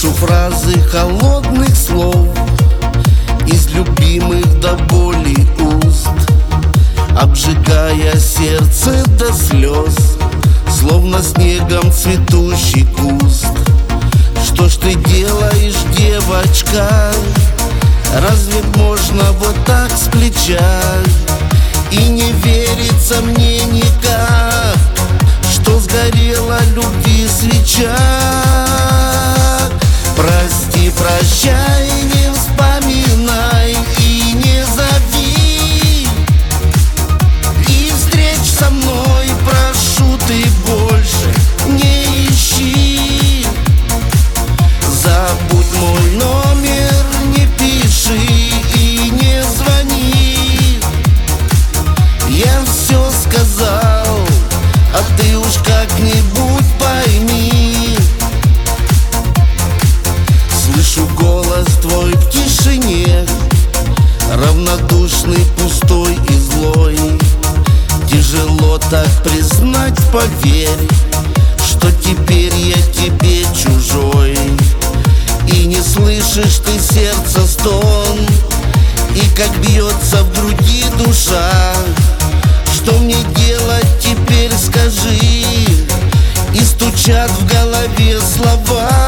Слышу фразы холодных слов из любимых до боли уст, обжигая сердце до слез, словно снегом цветущий куст. Что ж ты делаешь, девочка? Разве можно вот так с плеча? И не верится мне никак, что сгорела любви свеча. Прости, прощай, не вспоминай и не зови, и встреч со мной, прошу, ты больше не ищи. Забудь мой номер, не пиши и не звони. Я все сказал, а ты уж как-нибудь пойми. Слышу голос твой в тишине, равнодушный, пустой и злой. Тяжело так признать, поверь, что теперь я тебе чужой. И не слышишь ты сердца стон, и как бьется в груди душа. Что мне делать теперь, скажи? И стучат в голове слова.